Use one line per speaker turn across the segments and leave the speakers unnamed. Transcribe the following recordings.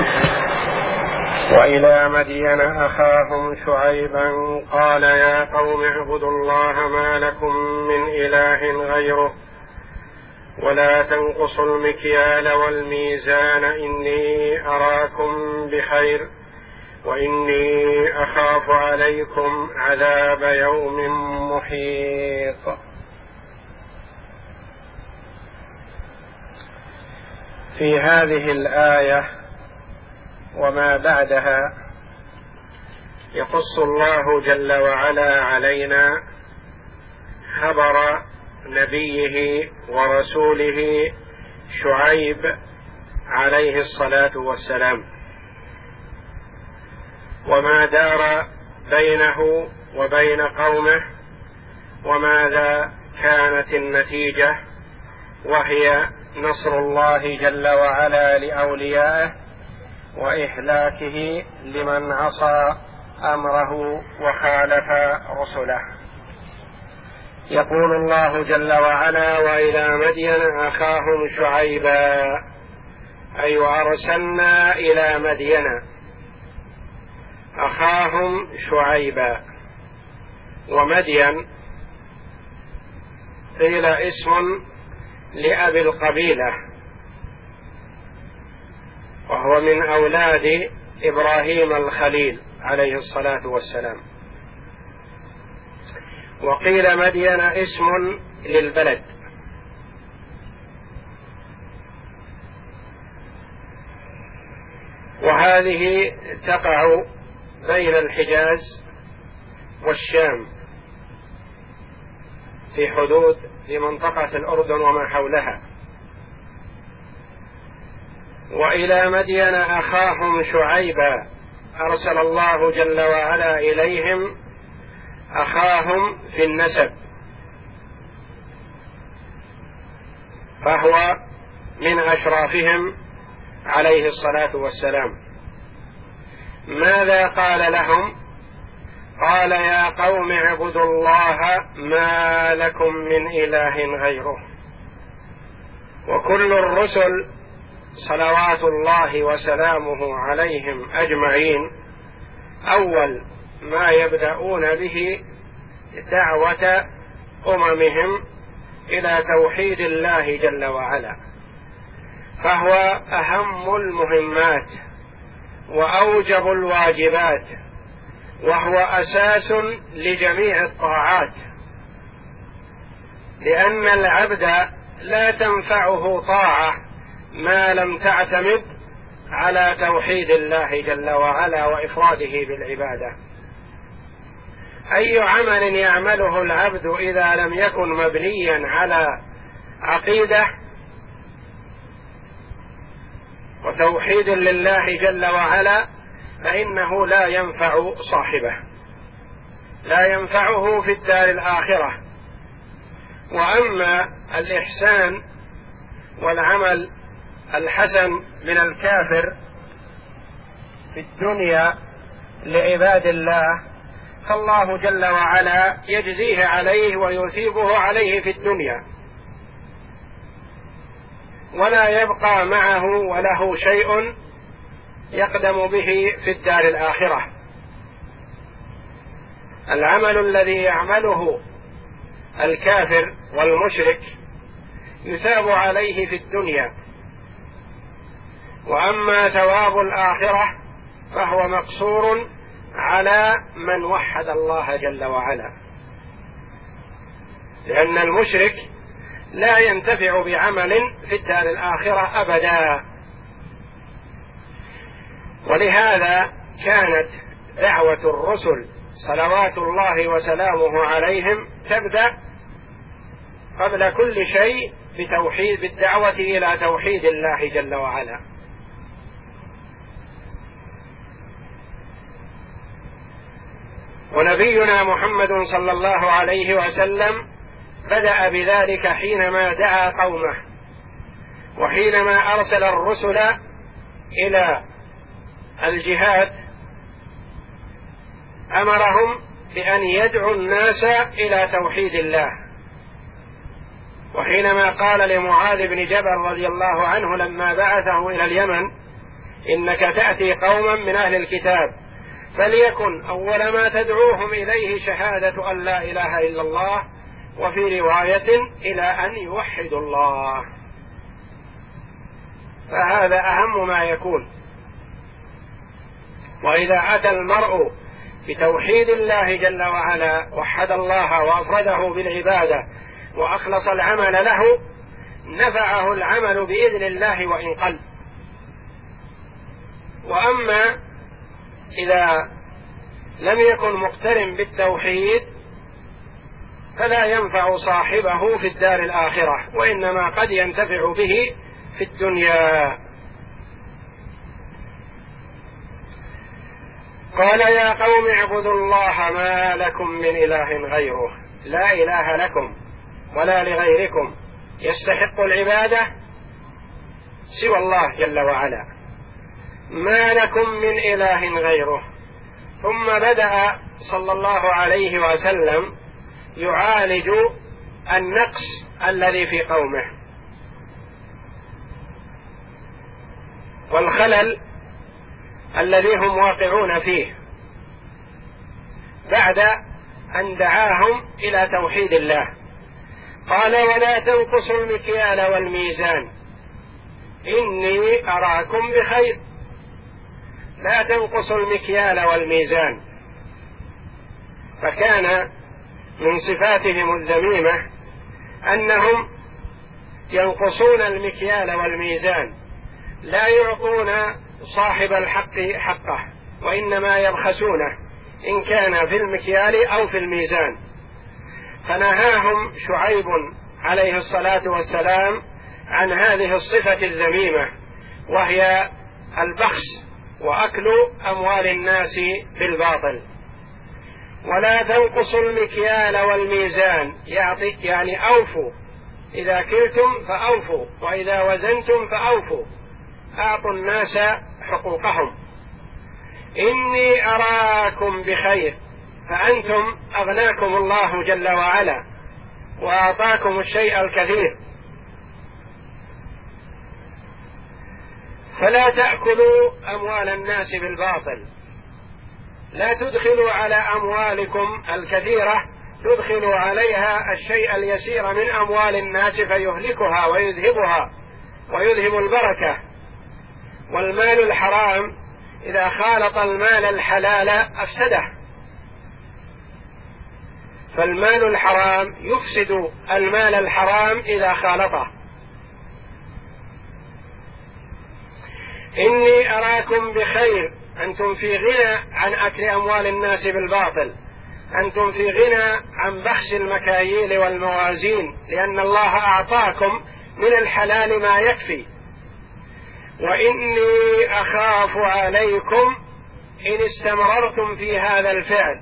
وإلى مدين أخاهم شعيبا قال يا قوم اعبدوا الله ما لكم من إله غيره ولا تنقصوا المكيال والميزان إني أراكم بخير وإني أخاف عليكم عذاب يوم محيط. في هذه الآية وما بعدها يقص الله جل وعلا علينا خبر نبيه ورسوله شعيب عليه الصلاة والسلام، وما دار بينه وبين قومه، وماذا كانت النتيجة، وهي نصر الله جل وعلا لأوليائه وإهلاكه لمن عصى أمره وخالف رسله. يقول الله جل وعلا وإلى مدين أخاهم شعيبا، أي أرسلنا إلى مدين أخاهم شعيبا. ومدين قيل اسم لأبي القبيلة، وهو من أولاد إبراهيم الخليل عليه الصلاة والسلام. وقيل مدين اسم للبلد. وهذه تقع بين الحجاز والشام في حدود لمنطقة الأردن وما حولها. وإلى مدين أخاهم شعيبا أرسل الله جل وعلا إليهم أخاهم في النسب، فهو من أشرافهم عليه الصلاة والسلام. ماذا قال لهم؟ قال يا قوم اعبدوا الله ما لكم من إله غيره. وكل الرسل صلوات الله وسلامه عليهم أجمعين أول ما يبدأون به دعوة أممهم إلى توحيد الله جل وعلا، فهو أهم المهمات وأوجب الواجبات، وهو أساس لجميع الطاعات، لأن العبد لا تنفعه طاعة ما لم تعتمد على توحيد الله جل وعلا وإفراده بالعبادة. أي عمل يعمله العبد إذا لم يكن مبنيا على عقيدة وتوحيد لله جل وعلا فإنه لا ينفع صاحبه، لا ينفعه في الدار الآخرة. وأما الإحسان والعمل الحسن من الكافر في الدنيا لعباد الله فالله جل وعلا يجزيه عليه ويثيبه عليه في الدنيا، ولا يبقى معه وله شيء يقدم به في الدار الآخرة. العمل الذي يعمله الكافر والمشرك يثاب عليه في الدنيا، وأما ثواب الآخرة فهو مقصور على من وحد الله جل وعلا، لأن المشرك لا ينتفع بعمل في الدار الآخرة أبدا. ولهذا كانت دعوة الرسل صلوات الله وسلامه عليهم تبدأ قبل كل شيء بالدعوة إلى توحيد الله جل وعلا. ونبينا محمد صلى الله عليه وسلم بدأ بذلك حينما دعا قومه، وحينما أرسل الرسل إلى الجهاد أمرهم بأن يدعوا الناس إلى توحيد الله. وحينما قال لمعاذ بن جبل رضي الله عنه لما بعثه إلى اليمن إنك تأتي قوما من أهل الكتاب فليكن أول ما تدعوهم إليه شهادة أن لا إله إلا الله، وفي رواية إلى أن يوحدوا الله. فهذا أهم ما يكون. وإذا أتى المرء بتوحيد الله جل وعلا وحد الله وأفرده بالعبادة وأخلص العمل له نفعه العمل بإذن الله وإن قل. وأما إذا لم يكن مقترن بالتوحيد فلا ينفع صاحبه في الدار الآخرة، وإنما قد ينتفع به في الدنيا. قال يا قوم اعبدوا الله ما لكم من إله غيره، لا إله لكم ولا لغيركم يستحق العبادة سوى الله جل وعلا، ما لكم من إله غيره. ثم بدأ صلى الله عليه وسلم يعالج النقص الذي في قومه والخلل الذي هم واقعون فيه، بعد أن دعاهم إلى توحيد الله. قال ولا تنقصوا المكيال والميزان إني أراكم بخير. لا تنقصوا المكيال والميزان. فكان من صفاتهم الذميمة أنهم ينقصون المكيال والميزان، لا يعطون صاحب الحق حقه، وإنما يبخسونه إن كان في المكيال أو في الميزان. فنهاهم شعيب عليه الصلاة والسلام عن هذه الصفة الذميمة، وهي البخس وأكل أموال الناس بالباطل. ولا تنقصوا المكيال والميزان، يعني أوفوا، إذا كلتم فأوفوا، وإذا وزنتم فأوفوا، أعطوا الناس حقوقهم. إني أراكم بخير، فأنتم أغناكم الله جل وعلا وأعطاكم الشيء الكثير، فلا تأكلوا أموال الناس بالباطل. لا تدخلوا على أموالكم الكثيرة، تدخلوا عليها الشيء اليسير من أموال الناس فيهلكها ويذهبها ويذهب البركة. والمال الحرام إذا خالط المال الحلال أفسده، فالمال الحرام يفسد المال الحرام إذا خالطه. إني أراكم بخير، أنتم في غنى عن أكل أموال الناس بالباطل، أنتم في غنى عن بخس المكاييل والموازين، لأن الله أعطاكم من الحلال ما يكفي. وإني أخاف عليكم إن استمررتم في هذا الفعل،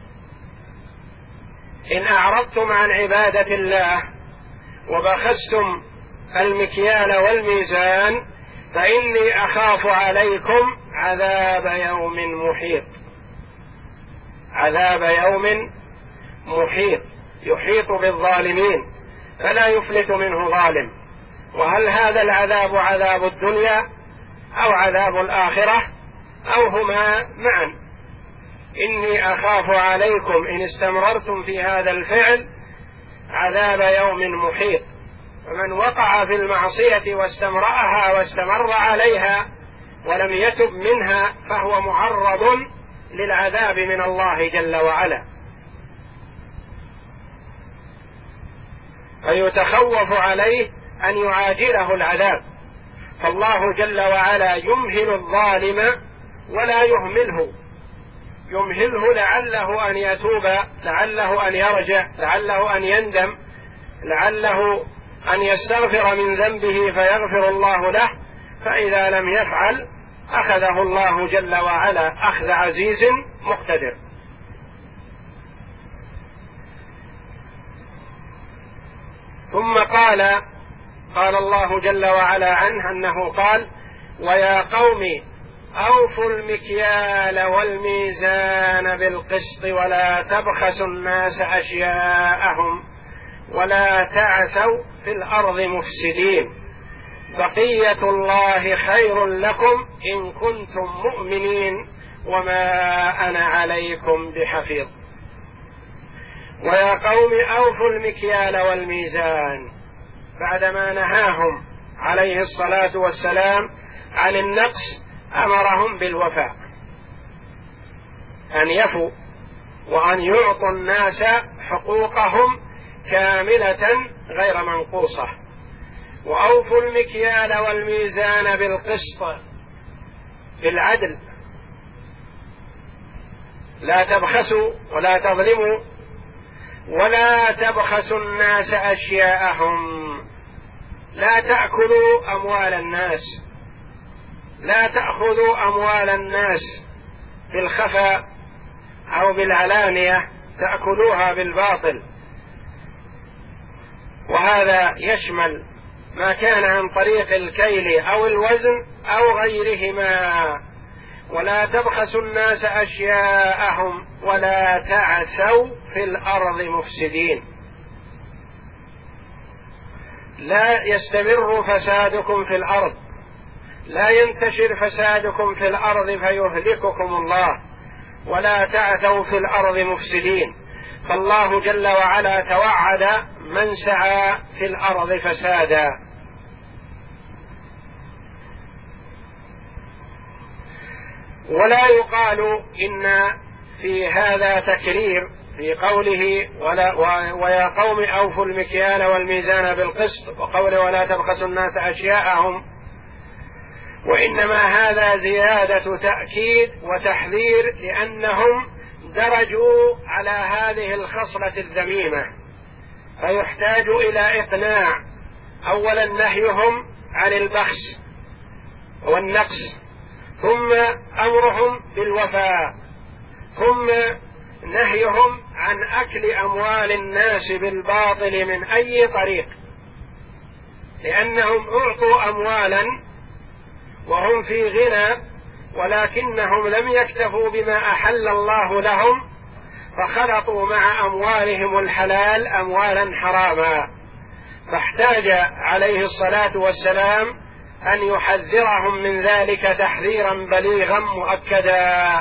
إن أعرضتم عن عبادة الله وبخستم المكيال والميزان، فإني أخاف عليكم عذاب يوم محيط. عذاب يوم محيط يحيط بالظالمين فلا يفلت منه ظالم. وهل هذا العذاب عذاب الدنيا أو عذاب الآخرة أو هما معا؟ إني أخاف عليكم إن استمررتم في هذا الفعل عذاب يوم محيط. فمن وقع في المعصية واستمرأها واستمر عليها ولم يتب منها فهو معرض للعذاب من الله جل وعلا، فيتخوف عليه أن يعاجله العذاب. فالله جل وعلا يمهل الظالم ولا يهمله، يمهله لعله أن يتوب، لعله أن يرجع، لعله أن يندم، لعله أن يستغفر من ذنبه فيغفر الله له. فإذا لم يفعل أخذه الله جل وعلا أخذ عزيز مقتدر. ثم قال الله جل وعلا عنه أنه قال ويا قوم أوفوا المكيال والميزان بالقسط ولا تبخسوا الناس أشياءهم ولا تعثوا في الأرض مفسدين. بقية الله خير لكم إن كنتم مؤمنين وما أنا عليكم بحفيظ. ويا قوم أوفوا المكيال والميزان، بعدما نهاهم عليه الصلاة والسلام عن النقص أمرهم بالوفاء، أن يفوا وأن يعطوا الناس حقوقهم كاملة غير منقوصة. وأوفوا المكيال والميزان بالقسط، بالعدل، لا تبخسوا ولا تظلموا، ولا تبخسوا الناس أشياءهم، لا تأكلوا أموال الناس، لا تأخذوا أموال الناس بالخفاء أو بالعلانية، تأكلوها بالباطل. وهذا يشمل ما كان عن طريق الكيل أو الوزن أو غيرهما. ولا تبخسوا الناس أشياءهم ولا تعثوا في الأرض مفسدين، لا يستمر فسادكم في الأرض، لا ينتشر فسادكم في الأرض فيهلككم الله، ولا تعثوا في الأرض مفسدين. فالله جل وعلا توعد من سعى في الأرض فسادا. ولا يقال إن في هذا تكرير في قوله ويا قوم أوفوا المكيال والميزان بالقسط، وقوله ولا تبخسوا الناس أشياءهم، وإنما هذا زيادة تأكيد وتحذير، لأنهم درجوا على هذه الخصلة الذميمة، فيحتاج إلى إقناع. أولا نهيهم عن البخس والنقص، ثم أمرهم بالوفاء، ثم نهيهم عن أكل أموال الناس بالباطل من أي طريق، لأنهم أعطوا أموالا وهم في غنى، ولكنهم لم يكتفوا بما أحل الله لهم، فخلطوا مع أموالهم الحلال أموالا حراما، فاحتاج عليه الصلاة والسلام أن يحذرهم من ذلك تحذيرا بليغا مؤكدا.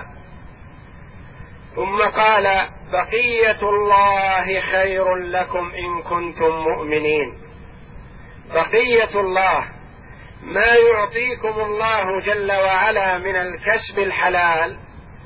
ثم قال بقية الله خير لكم إن كنتم مؤمنين. بقية الله، ما يعطيكم الله جل وعلا من الكسب الحلال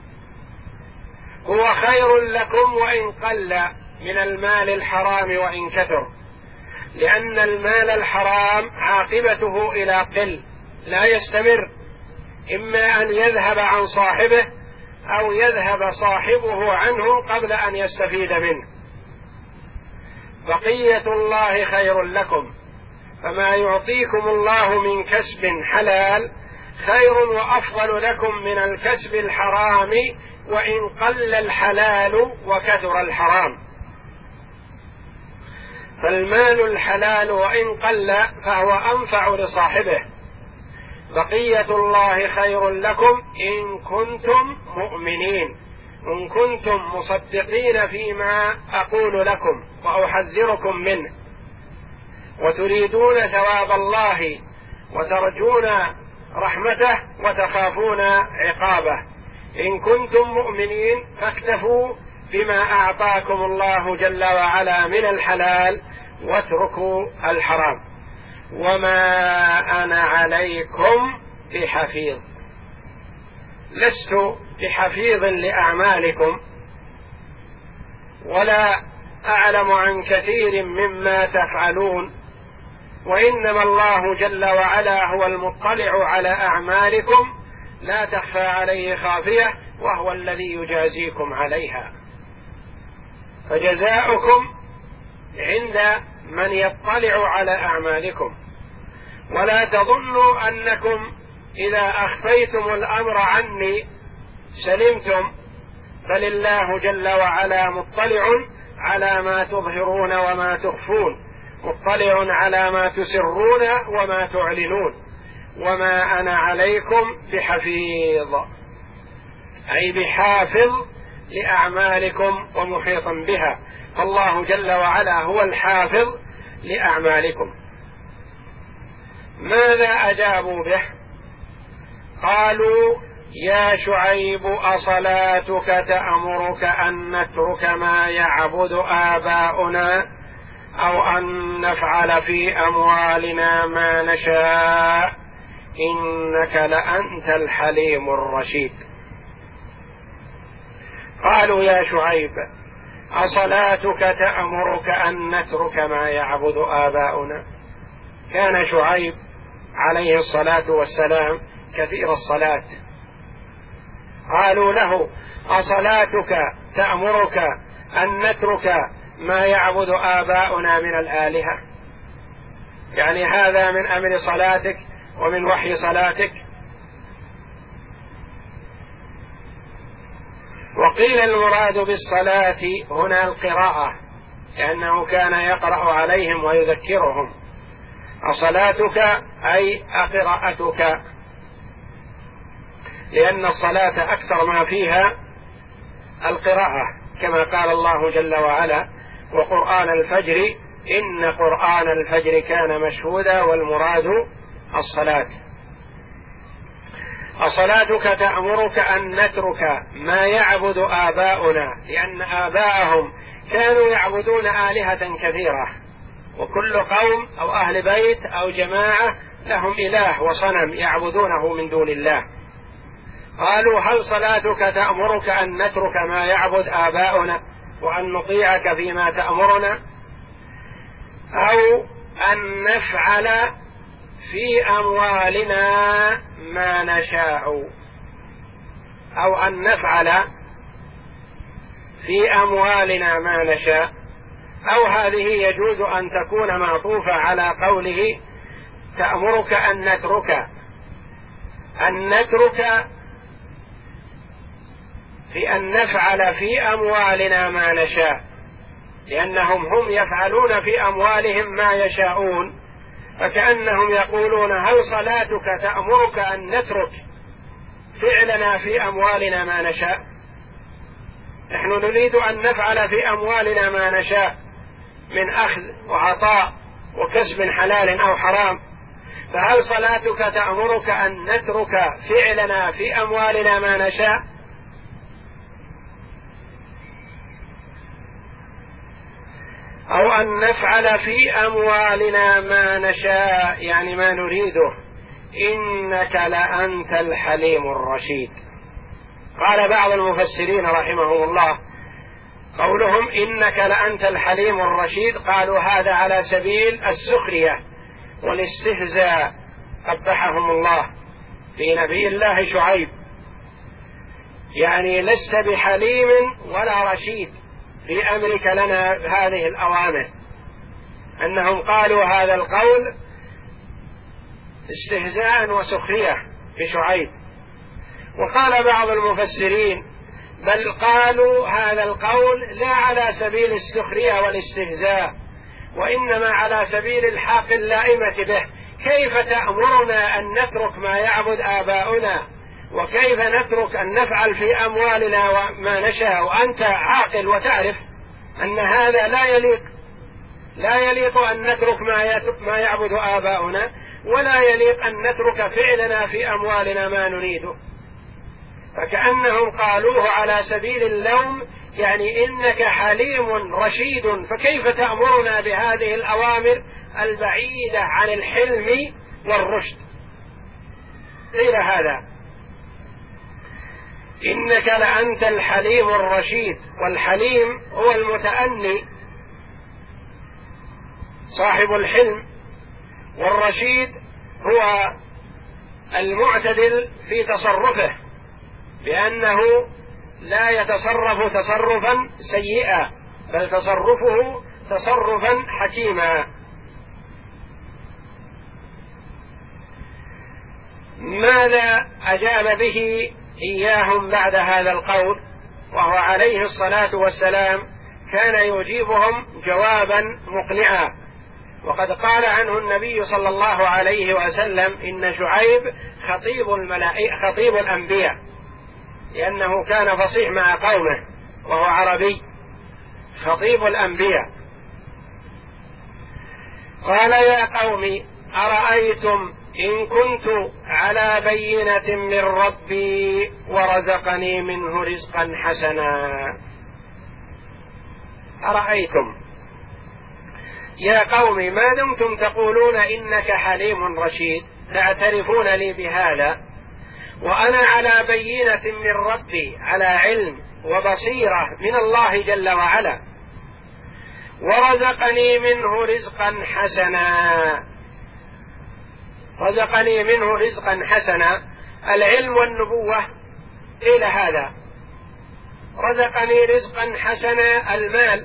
هو خير لكم وإن قل من المال الحرام وإن كثر، لأن المال الحرام عاقبته إلى قل، لا يستمر، إما أن يذهب عن صاحبه أو يذهب صاحبه عنه قبل أن يستفيد منه. بقية الله خير لكم، فما يعطيكم الله من كسب حلال خير وأفضل لكم من الكسب الحرام وإن قل الحلال وكثر الحرام. فالمال الحلال وإن قل فهو أنفع لصاحبه. بقية الله خير لكم إن كنتم مؤمنين، إن كنتم مصدقين فيما أقول لكم وأحذركم منه، وتريدون ثواب الله وترجون رحمته وتخافون عقابه. إن كنتم مؤمنين فاكتفوا بما أعطاكم الله جل وعلا من الحلال واتركوا الحرام. وما أنا عليكم بحفيظ، لست بحفيظ لأعمالكم ولا أعلم عن كثير مما تفعلون، وإنما الله جل وعلا هو المطلع على أعمالكم، لا تخفى عليه خافية، وهو الذي يجازيكم عليها. فجزاؤكم عند من يطلع على أعمالكم. ولا تظنوا أنكم إذا أخفيتم الأمر عني سلمتم، بل الله جل وعلا مطلع على ما تظهرون وما تخفون، مطلع على ما تسرون وما تعلنون. وما أنا عليكم بحفيظ، أي بحافظ لأعمالكم ومحيط بها، فالله جل وعلا هو الحافظ لأعمالكم. ماذا أجابوا به؟ قالوا: يا شعيب أصلاتك تأمرك أن نترك ما يعبد آباؤنا أو أن نفعل في أموالنا ما نشاء إنك لأنت الحليم الرشيد. قالوا: يا شعيب أصلاتك تأمرك أن نترك ما يعبد آباؤنا. كان شعيب عليه الصلاة والسلام كثير الصلاة. قالوا له: أصلاتك تأمرك أن نترك ما يعبد آباؤنا من الآلهة؟ يعني هذا من أمر صلاتك ومن وحي صلاتك. وقيل المراد بالصلاة هنا القراءة، لأنه كان يقرأ عليهم ويذكرهم. أصلاتك أي أقراءتك، لأن الصلاة أكثر ما فيها القراءة، كما قال الله جل وعلا: وقرآن الفجر إن قرآن الفجر كان مشهودا، والمراد الصلاة. أصلاتك تأمرك أن نترك ما يعبد آباؤنا، لأن آباءهم كانوا يعبدون آلهة كثيرة، وكل قوم أو أهل بيت أو جماعة لهم إله وصنم يعبدونه من دون الله. قالوا: هل صلاتك تأمرك أن نترك ما يعبد آباؤنا وأن نطيعك فيما تأمرنا، أو أن نفعل في أموالنا ما نشاء، أو أن نفعل في أموالنا ما نشاء، أو هذه يجوز أن تكون معطوفة على قوله تأمرك أن نترك في أن نفعل في أموالنا ما نشاء، لأنهم هم يفعلون في أموالهم ما يشاءون، فكأنهم يقولون: هل صلاتك تأمرك أن نترك فعلنا في أموالنا ما نشاء؟ نحن نريد أن نفعل في أموالنا ما نشاء من أخذ وعطاء وكسب حلال أو حرام، فهل صلاتك تأمرك أن نترك فعلنا في أموالنا ما نشاء؟ أو أن نفعل في أموالنا ما نشاء، يعني ما نريده، إنك لأنت الحليم الرشيد. قال بعض المفسرين رحمهم الله: قولهم إنك لأنت الحليم الرشيد، قالوا هذا على سبيل السخرية والاستهزاء، قبحهم الله في نبي الله شعيب، يعني لست بحليم ولا رشيد في أمرك لنا هذه الأوامر. أنهم قالوا هذا القول استهزاء وسخرية بشعيب. وقال بعض المفسرين: بل قالوا هذا القول لا على سبيل السخرية والاستهزاء، وإنما على سبيل الحاق اللائمة به. كيف تأمرنا أن نترك ما يعبد آباؤنا، وكيف نترك أن نفعل في أموالنا وما نشاء، وأنت عاقل وتعرف أن هذا لا يليق أن نترك ما يعبد آباؤنا، ولا يليق أن نترك فعلنا في أموالنا ما نريده. فكأنهم قالوه على سبيل اللوم، يعني إنك حليم رشيد، فكيف تأمرنا بهذه الأوامر البعيدة عن الحلم والرشد؟ قيل هذا: إنك لأنت الحليم الرشيد. والحليم هو المتأني صاحب الحلم، والرشيد هو المعتدل في تصرفه، بأنه لا يتصرف تصرفا سيئا، بل تصرفه تصرفا حكيما. ماذا أجاب به إياهم بعد هذا القول؟ وهو عليه الصلاة والسلام كان يجيبهم جوابا مقنعا، وقد قال عنه النبي صلى الله عليه وسلم: إن شعيب خطيب الأنبياء، لأنه كان فصيح مع قومه وهو عربي، خطيب الأنبياء. قال: يا قوم أرأيتم إن كنت على بينة من ربي ورزقني منه رزقا حسنا. أرأيتم يا قوم ما دمتم تقولون إنك حليم رشيد، تعترفون لي بهذا، وأنا على بينة من ربي، على علم وبصيرة من الله جل وعلا، ورزقني منه رزقا حسنا. رزقني منه رزقا حسنا، العلم والنبوة إلى هذا. رزقني رزقا حسنا المال،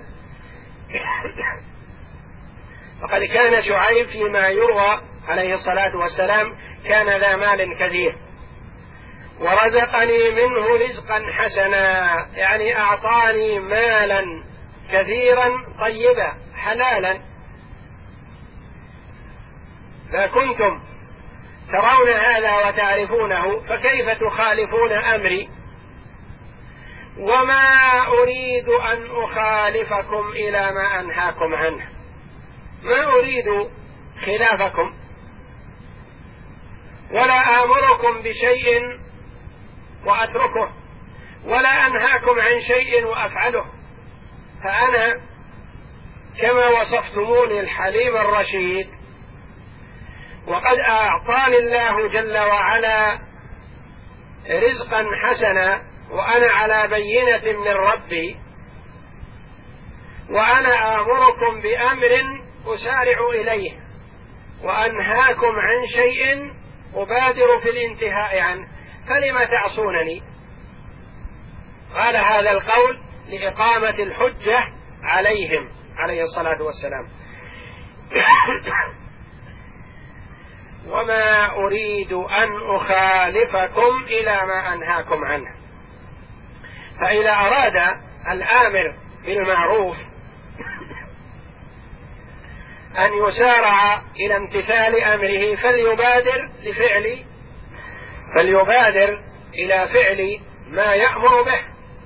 وقد كان شعيب فيما يروى عليه الصلاة والسلام كان ذا مال كثير. ورزقني منه رزقا حسنا يعني أعطاني مالا كثيرا طيبا حلالا. فكنتم ترون هذا وتعرفونه، فكيف تخالفون أمري؟ وما أريد أن أخالفكم إلى ما أنهاكم عنه، ما أريد خلافكم، ولا آمركم بشيء وأتركه، ولا أنهاكم عن شيء وأفعله. فأنا كما وصفتموني الحليم الرشيد، وقد أعطاني الله جل وعلا رزقا حسنا، وأنا على بينة من ربي، وأنا آمركم بأمر أسارع إليه، وأنهاكم عن شيء أبادر في الانتهاء عنه، فلم تعصونني؟ قال هذا القول لإقامة الحجة عليهم عليه الصلاة والسلام. وما أريد أن أخالفكم إلى ما أنهاكم عنه. فإذا أراد الآمر بالمعروف أن يسارع إلى امتثال أمره فليبادر إلى فعل ما يأمر به،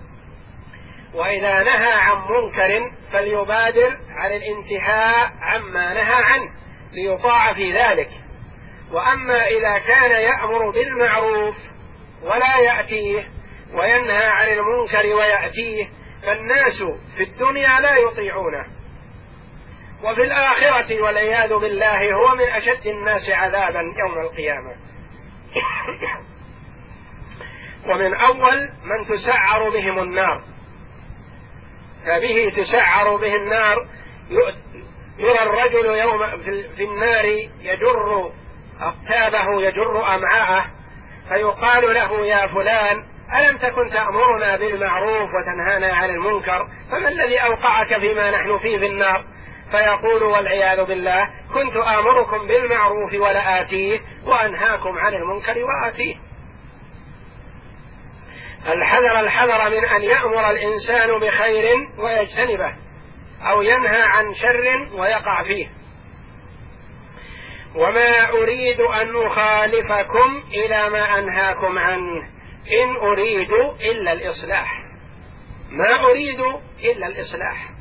وإذا نهى عن منكر فليبادر على الانتهاء عما نهى عنه ليطاع في ذلك. وأما إذا كان يأمر بالمعروف ولا يأتيه، وينهى عن المنكر ويأتيه، فالناس في الدنيا لا يطيعونه، وفي الآخرة والعياذ بالله هو من أشد الناس عذابا يوم القيامة. ومن أول من تسعر بهم النار، فبه تسعر به النار. يرى الرجل يوم في النار يجر أقتابه، يجر أمعاءه، فيقال له يا فلان ألم تكن تأمرنا بالمعروف وتنهانا عن المنكر، فما الذي أوقعك فيما نحن فيه في النار؟ فيقول والعياذ بالله كنت آمركم بالمعروف ولا آتيه، وأنهاكم عن المنكر وآتيه. الحذر من أن يأمر الإنسان بخير ويجتنبه، أو ينهى عن شر ويقع فيه. وما أريد أن أخالفكم إلى ما أنهاكم عنه إن أريد إلا الإصلاح. ما أريد إلا الإصلاح،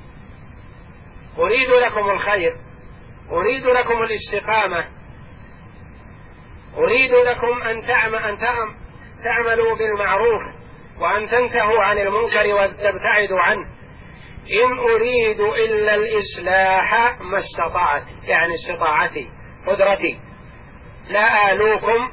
أريد لكم الخير، أريد لكم الاستقامة، أريد لكم أن تعملوا بالمعروف وأن تنتهوا عن المنكر وتبتعدوا عنه. إن أريد إلا الإصلاح ما استطعت، يعني استطاعتي قدرتي، لا آلوكم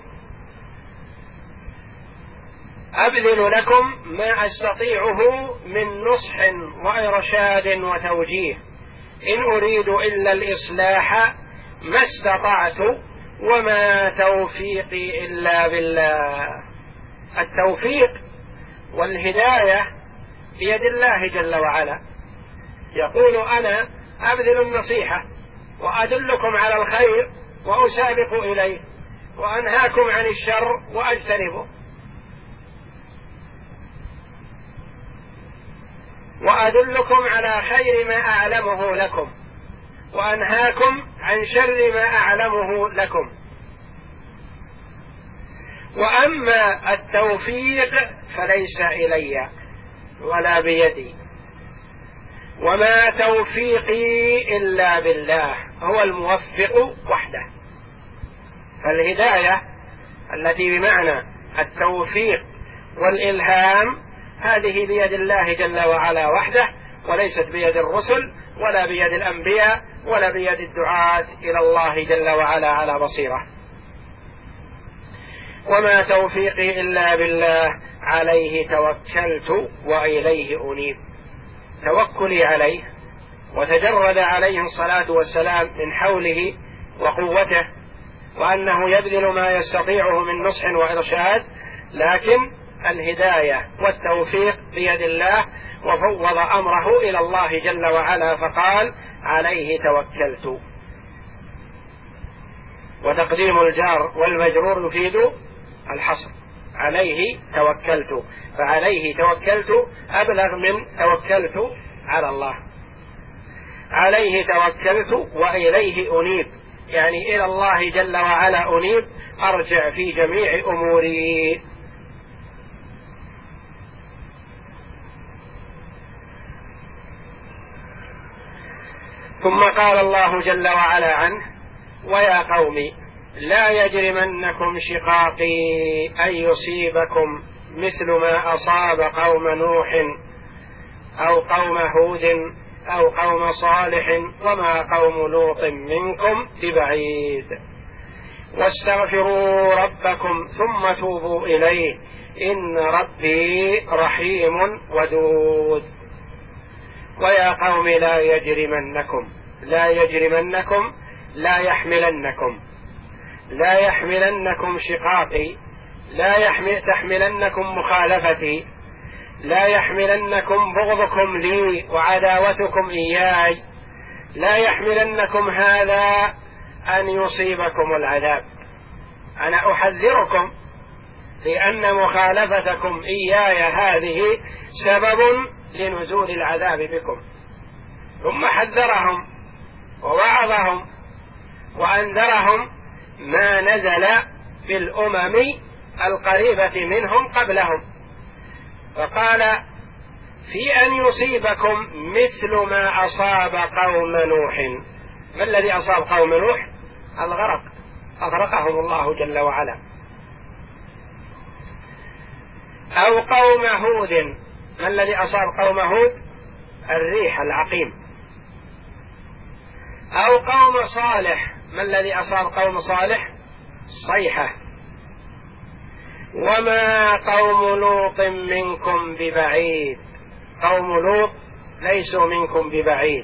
أبذل لكم ما أستطيعه من نصح وإرشاد وتوجيه. إن أريد إلا الإصلاح ما استطعت وما توفيقي إلا بالله. التوفيق والهداية بيد الله جل وعلا. يقول أنا أبذل النصيحة وأدلكم على الخير وأسابق إليه، وأنهاكم عن الشر وأجتنبه، وأدلكم على خير ما أعلمه لكم، وأنهاكم عن شر ما أعلمه لكم. وأما التوفيق فليس إلي ولا بيدي، وما توفيقي إلا بالله، هو الموفق وحده. فالهداية التي بمعنى التوفيق والإلهام هذه بيد الله جل وعلا وحده، وليست بيد الرسل ولا بيد الأنبياء ولا بيد الدعاة إلى الله جل وعلا على بصيرة. وما توفيقي إلا بالله عليه توكلت وإليه أنيب. توكلي عليه وتجرد عليه الصلاة والسلام من حوله وقوته، وأنه يبذل ما يستطيعه من نصح وإرشاد، لكن الهداية والتوفيق بيد الله، وفوض أمره إلى الله جل وعلا فقال عليه توكلت. وتقديم الجار والمجرور يفيد الحصر، عليه توكلت، فعليه توكلت أبلغ من توكلت على الله. عليه توكلت وإليه أنيب، يعني إلى الله جل وعلا أنيب، أرجع في جميع أموري. ثم قال الله جل وعلا عنه: ويا قوم لا يجرمنكم شقاقي أن يصيبكم مثل ما أصاب قوم نوح أو قوم هود أو قوم صالح وما قوم لوط منكم ببعيد، واستغفروا ربكم ثم توبوا إليه إن ربي رحيم ودود. ويا قوم لا يجرمنكم لا يحملنكم شقاقي، تحملنكم مخالفتي، لا يحملنكم بغضكم لي وعداوتكم إياي، لا يحملنكم هذا أن يصيبكم العذاب. أنا أحذركم لأن مخالفتكم إياي هذه سبب لنزول العذاب بكم. ثم حذرهم ووعظهم وأنذرهم ما نزل بالأمم القريبة منهم قبلهم، فقال: في أن يصيبكم مثل ما أصاب قوم نوح. ما الذي أصاب قوم نوح؟ الغرق، أغرقهم الله جل وعلا. أو قوم هود. ما الذي أصاب قوم هود؟ الريح العقيم. أو قوم صالح. ما الذي أصاب قوم صالح؟ صيحة. وما قوم لوط منكم ببعيد. قوم لوط ليسوا منكم ببعيد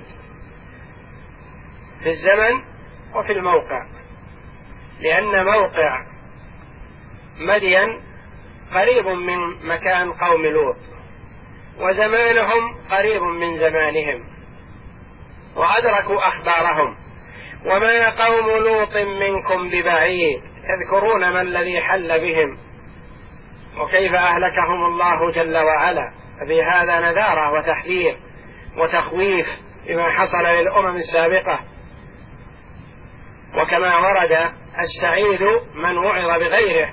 في الزمن وفي الموقع، لأن موقع مدين قريب من مكان قوم لوط، وزمانهم قريب من زمانهم، وأدركوا أخبارهم. وما قوم لوط منكم ببعيد. يذكرون ما الذي حل بهم وكيف أهلكهم الله جل وعلا، ففي هذا نذارة وتحذير وتخويف بما حصل للأمم السابقة. وكما ورد: السعيد من وعظ بغيره،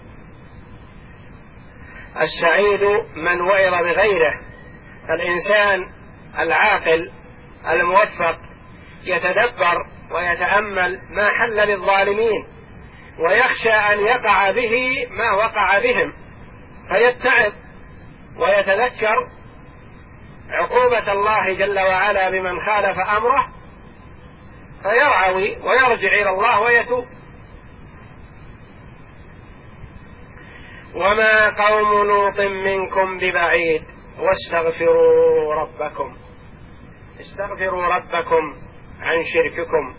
السعيد من وعظ بغيره. فالإنسان العاقل الموفق يتدبر ويتأمل ما حل للظالمين، ويخشى أن يقع به ما وقع بهم، فيتعظ ويتذكر عقوبة الله جل وعلا بمن خالف أمره، فيرعوي ويرجع إلى الله ويتوب. وما قوم لوط منكم ببعيد واستغفروا ربكم. استغفروا ربكم عن شرككم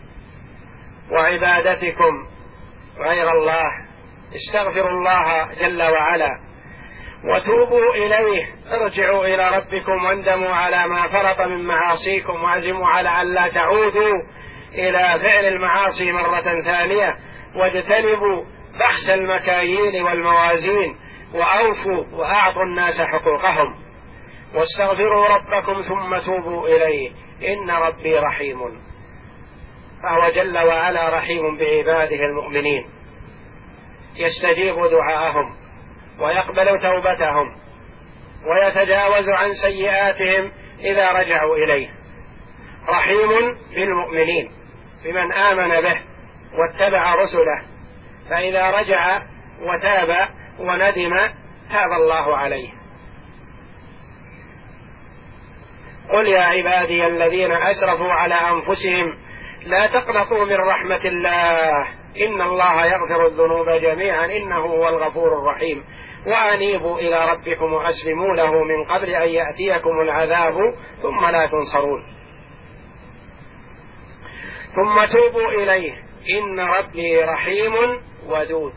وعبادتكم غير الله. استغفروا الله جل وعلا وتوبوا إليه. ارجعوا إلى ربكم واندموا على ما فرط من معاصيكم، واعزموا على أن لا تعودوا إلى فعل المعاصي مرة ثانية، واجتنبوا بخس المكاييل والموازين، وأوفوا وأعطوا الناس حقوقهم. واستغفروا ربكم ثم توبوا إليه إن ربي رحيم. فهو جل وعلا رحيم بعباده المؤمنين، يستجيب دعاءهم ويقبل توبتهم ويتجاوز عن سيئاتهم إذا رجعوا إليه. رحيم بالمؤمنين، بمن آمن به واتبع رسله فإذا رجع وتاب وندم تاب الله عليه. قل يا عبادي الذين أسرفوا على أنفسهم لا تقنطوا من رحمة الله إن الله يغفر الذنوب جميعا إنه هو الغفور الرحيم وأنيبوا إلى ربكم وأسلموا له من قبل أن يأتيكم العذاب ثم لا تنصرون ثم توبوا إليه إن ربي رحيم ودود.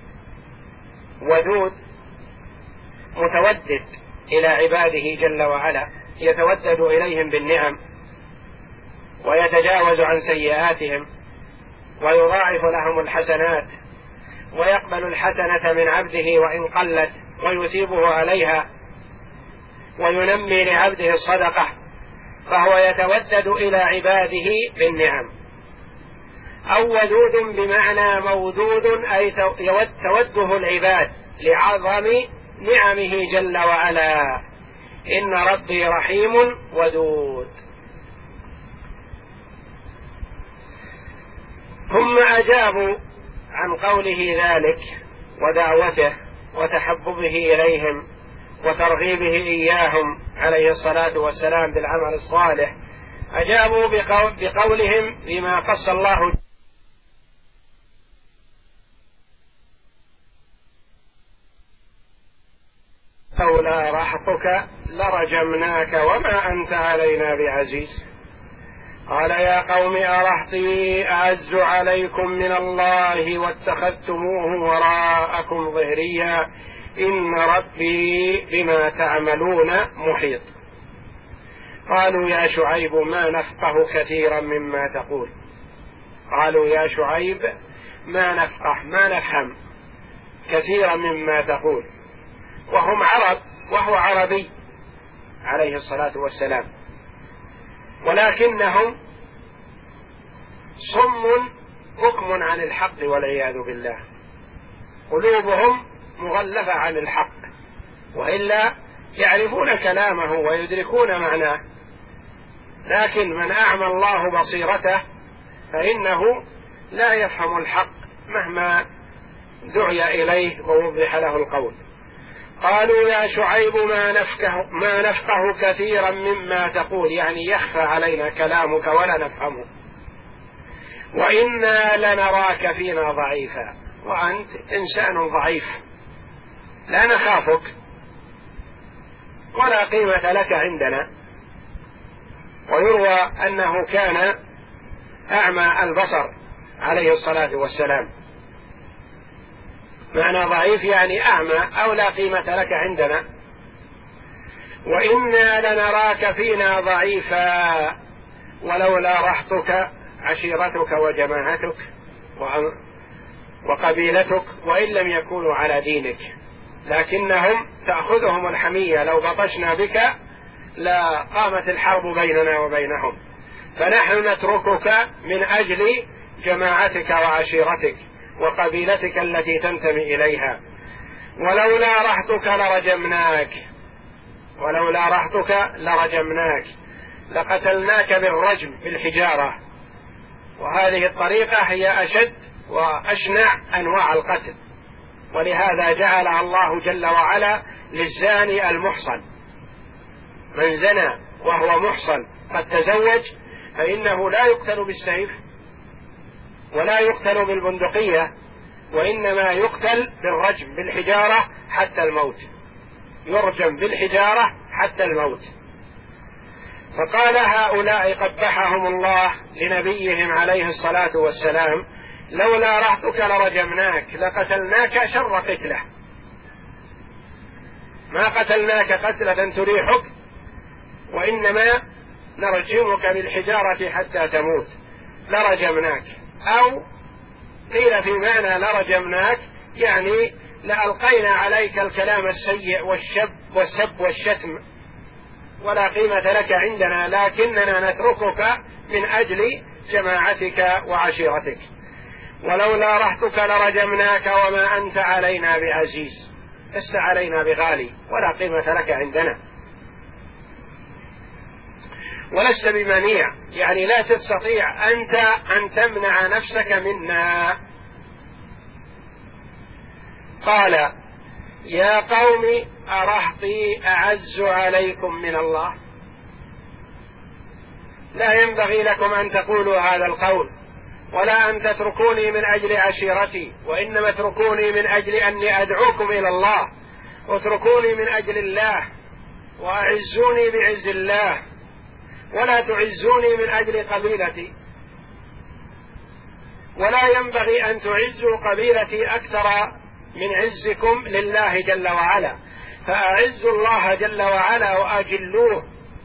ودود متودد إلى عباده جل وعلا، يتودد إليهم بالنعم ويتجاوز عن سيئاتهم ويضاعف لهم الحسنات ويقبل الحسنة من عبده وإن قلت ويثيبه عليها وينمي لعبده الصدقة، فهو يتودد إلى عباده بالنعم. أو ودود بمعنى مودود أي توده العباد لعظم نعمه جل وعلا إن ربي رحيم ودود. ثم أجابوا عن قوله ذلك ودعوته وتحببه إليهم وترغيبه إياهم عليه الصلاة والسلام بالعمل الصالح، أجابوا بقولهم بما قص الله لولا رحطك لرجمناك وما أنت علينا بعزيز. قال يا قوم أرهطي أعز عليكم من الله واتخذتموه وراءكم ظهريا إن ربي بما تعملون محيط. قالوا يا شعيب ما نفقه كثيرا مما تقول. قالوا يا شعيب ما نفقه ما نفهم كثيرا مما تقول، وهم عرب وهو عربي عليه الصلاة والسلام، ولكنهم صم بكم عن الحق والعياذ بالله، قلوبهم مغلفة عن الحق، وإلا يعرفون كلامه ويدركون معناه، لكن من أعمى الله بصيرته فإنه لا يفهم الحق مهما دعي إليه ووضح له القول. قالوا يا شعيب ما نفقه كثيرا مما تقول، يعني يخفى علينا كلامك ولا نفهمه، وإنا لنراك فينا ضعيفا، وأنت إنسان ضعيف لا نخافك ولا قيمة لك عندنا. ويروى أنه كان أعمى البصر عليه الصلاة والسلام، معنى ضعيف يعني أعمى أو لا قيمة لك عندنا. وإنا لنراك فينا ضعيفا ولولا رحتك عشيرتك وجماعتك وقبيلتك وإن لم يكونوا على دينك، لكنهم تأخذهم الحمية، لو بطشنا بك لا قامت الحرب بيننا وبينهم، فنحن نتركك من أجل جماعتك وعشيرتك وقبيلتك التي تنتمي إليها. ولولا رحتك لرجمناك لقتلناك بالرجم بالحجارة، وهذه الطريقة هي أشد وأشنع أنواع القتل، ولهذا جعلها الله جل وعلا للزاني المحصن. من زنى وهو محصن قد تزوج فإنه لا يقتل بالسيف ولا يقتل بالبندقية، وإنما يقتل بالرجم بالحجارة حتى الموت، يرجم بالحجارة حتى الموت. فقال هؤلاء قبحهم الله لنبيهم عليه الصلاة والسلام لولا رحتك لرجمناك لقتلناك شر قتله، ما قتلناك قتلة تريحك، وإنما نرجمك بالحجارة حتى تموت لرجمناك. أو قيل في معنى لرجمناك يعني لألقينا عليك الكلام السيء والسب والشتم ولا قيمة لك عندنا، لكننا نتركك من أجل جماعتك وعشيرتك. ولولا رحتك لرجمناك وما أنت علينا بعزيز، لست علينا بغالي ولا قيمة لك عندنا، ولست بمنيع، يعني لا تستطيع أنت أن تمنع نفسك منا. قال: يا قوم أرهطي أعز عليكم من الله. لا ينبغي لكم أن تقولوا هذا القول، ولا أن تتركوني من أجل عشيرتي، وإنما اتركوني من أجل أني أدعوكم إلى الله، واتركوني من أجل الله، وأعزوني بعز الله، ولا تعزوني من أجل قبيلتي. ولا ينبغي أن تعزوا قبيلتي أكثر من عزكم لله جل وعلا، فأعزوا الله جل وعلا وأجلوه.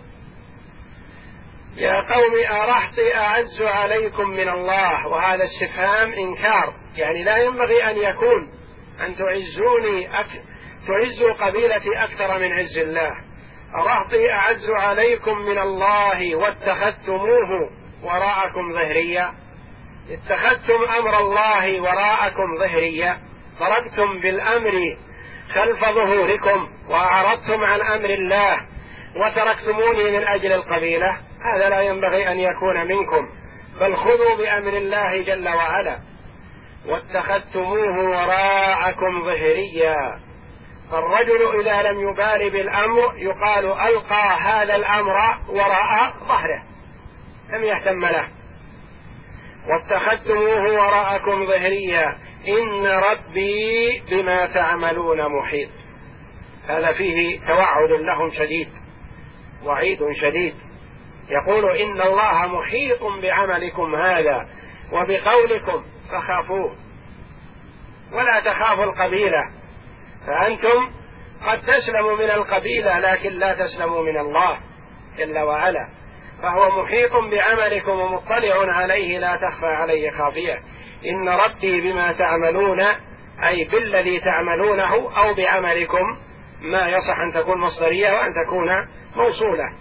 يا قوم أرهطي أعز عليكم من الله، وهذا استفهام إنكار، يعني لا ينبغي أن يكون أن تعزوا قبيلتي أكثر من عز الله. أرهطي أعز عليكم من الله واتخذتموه وراءكم ظهريا. اتخذتم أمر الله وراءكم ظهريا، خرجتم بالأمر خلف ظهوركم وأعرضتم عن أمر الله وتركتموني من أجل القبيلة. هذا لا ينبغي أن يكون منكم، بل خذوا بأمر الله جل وعلا. واتخذتموه وراءكم ظهريا. فالرجل إذا لم يبال بالأمر يقال ألقى هذا الأمر وراء ظهره، لم يهتم له. واتخذتموه وراءكم ظهريا إن ربي بما تعملون محيط. هذا فيه توعد لهم شديد، وعيد شديد. يقول إن الله محيط بعملكم هذا وبقولكم فخافوه، ولا تخافوا القبيلة، فأنتم قد تسلموا من القبيلة لكن لا تسلموا من الله جل وعلا، فهو محيط بعملكم ومطلع عليه لا تخفى عليه خافية. إن ربي بما تعملون أي بالذي تعملونه أو بعملكم، ما يصح أن تكون مصدرية وأن تكون موصولة.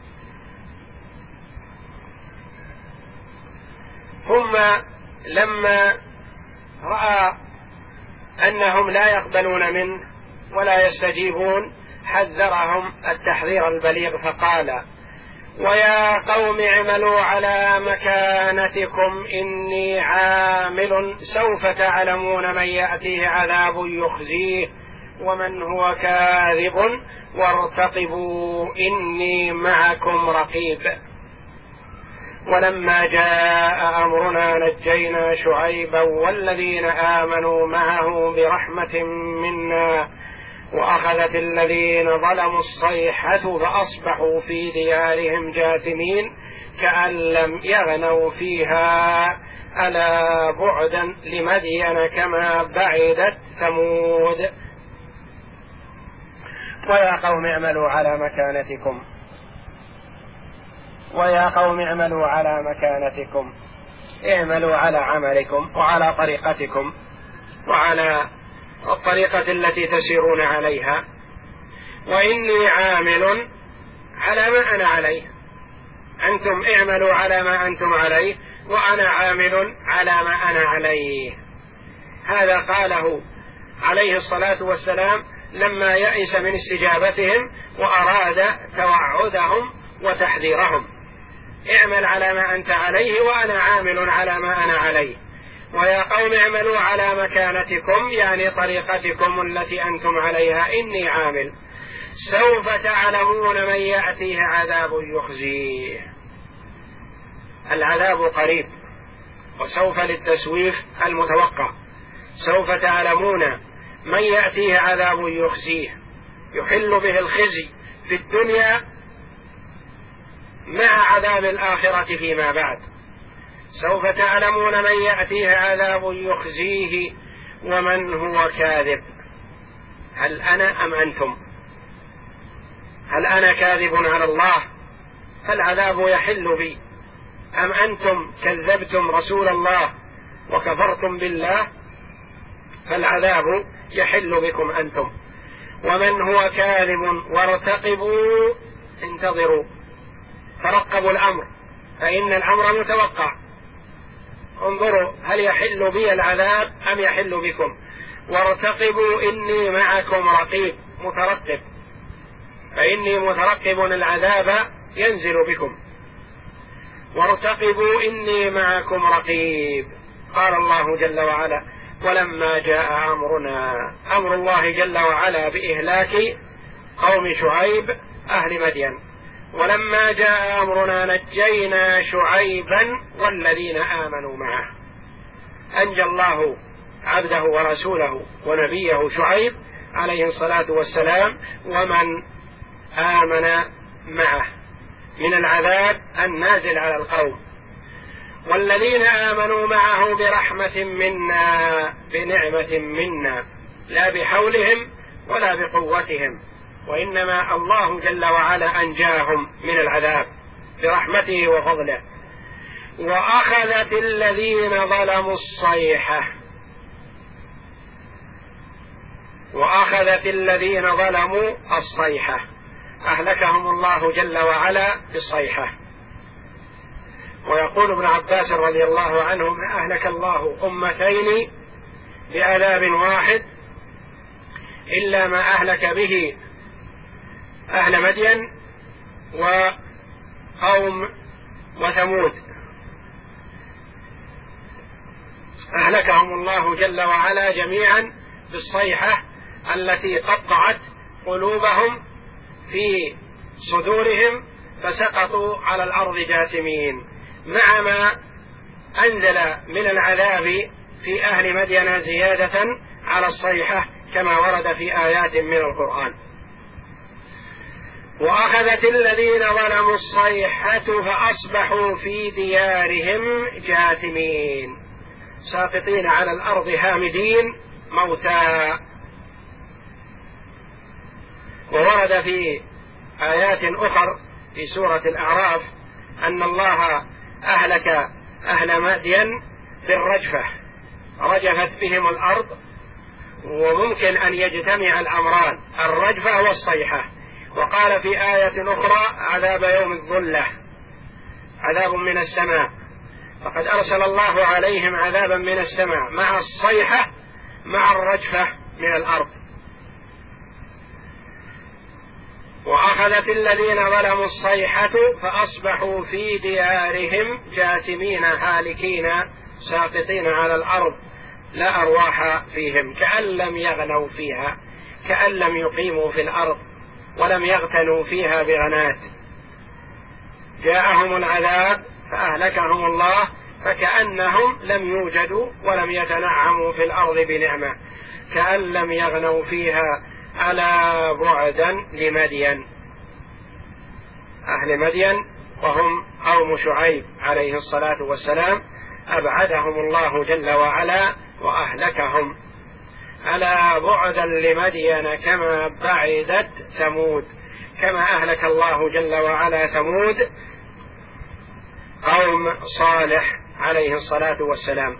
ثم لما رأى أنهم لا يقبلون منه ولا يستجيبون حذرهم التحذير البليغ فقال: ويا قوم اعملوا على مكانتكم إني عامل سوف تعلمون من يأتيه عذاب يخزيه ومن هو كاذب وارتقبوا إني معكم رقيب. ولما جاء أمرنا نجينا شعيبا والذين آمنوا معه برحمة منا وأخذت الذين ظلموا الصيحة فأصبحوا في ديارهم جاثمين كأن لم يغنوا فيها ألا بعدا لمدين كما بعدت ثمود. ويا قوم اعملوا على مكانتكم اعملوا على عملكم وعلى طريقتكم وعلى الطريقة التي تسيرون عليها، وإني عامل على ما أنا عليه. أنتم اعملوا على ما أنتم عليه وأنا عامل على ما أنا عليه. هذا قاله عليه الصلاة والسلام لما يئس من استجابتهم وأراد توعدهم وتحذيرهم: اعمل على ما أنت عليه وأنا عامل على ما أنا عليه. ويا قوم اعملوا على مكانتكم يعني طريقتكم التي أنتم عليها إني عامل سوف تعلمون من يأتيه عذاب يخزيه. العذاب قريب، وسوف للتسويف المتوقع. سوف تعلمون من يأتيه عذاب يخزيه، يحل به الخزي في الدنيا مع عذاب الآخرة فيما بعد. سوف تعلمون من يأتيه عذاب يخزيه ومن هو كاذب. هل أنا أم أنتم؟ هل أنا كاذب على الله فالعذاب يحل بي، أم أنتم كذبتم رسول الله وكفرتم بالله فالعذاب يحل بكم أنتم. ومن هو كاذب وارتقبوا، انتظروا، ترقبوا الأمر فإن الأمر متوقع. انظروا هل يحل بي العذاب أم يحل بكم. وارتقبوا إني معكم رقيب، مترقب، فإني مترقب العذاب ينزل بكم. وارتقبوا إني معكم رقيب. قال الله جل وعلا: ولما جاء أمرنا، أمر الله جل وعلا بإهلاك قوم شعيب أهل مدين، ولما جاء أمرنا نجينا شعيبا والذين آمنوا معه، أنجى الله عبده ورسوله ونبيه شعيب عليه الصلاة والسلام ومن آمن معه من العذاب النازل على القوم. والذين آمنوا معه برحمة منا، بنعمة منا، لا بحولهم ولا بقوتهم، وإنما الله جل وعلا أنجاهم من العذاب برحمته وفضله. وأخذت الذين ظلموا الصيحة، وأخذت الذين ظلموا الصيحة، أهلكهم الله جل وعلا بالصيحة. ويقول ابن عباس رضي الله عنه: ما أهلك الله أمتين بعذاب واحد إلا ما أهلك به أهل مدين وقوم وثمود، أهلكهم الله جل وعلا جميعا بالصيحة التي قطعت قلوبهم في صدورهم فسقطوا على الأرض جاثمين، مع ما أنزل من العذاب في أهل مدين زيادة على الصيحة كما ورد في آيات من القرآن. وأخذت الذين ظلموا الصيحة فأصبحوا في ديارهم جاثمين، ساقطين على الأرض هامدين موتى. وورد في آيات أخر في سورة الأعراف أن الله أهلك أهل مدين بالرجفة، رجفت بهم الأرض، وممكن أن يجتمع الأمران الرجفة والصيحة. وقال في آية أخرى: عذاب يوم الظلة، عذاب من السماء، فقد أرسل الله عليهم عذابا من السماء مع الصيحة مع الرجفة من الأرض. وأخذت الذين ظلموا الصيحة فأصبحوا في ديارهم جاثمين هالكين ساقطين على الأرض لا أرواح فيهم، كأن لم يغنوا فيها، كأن لم يقيموا في الأرض ولم يغتنوا فيها بغنات. جاءهم العذاب فأهلكهم الله فكأنهم لم يوجدوا ولم يتنعموا في الأرض بنعمة، كأن لم يغنوا فيها. ألا بعدا لمدين، أهل مدين وهم قوم شعيب عليه الصلاة والسلام، أبعدهم الله جل وعلا وأهلكهم. ألا بعدا لمدين كما بعدت ثمود، كما أهلك الله جل وعلا ثمود قوم صالح عليه الصلاة والسلام.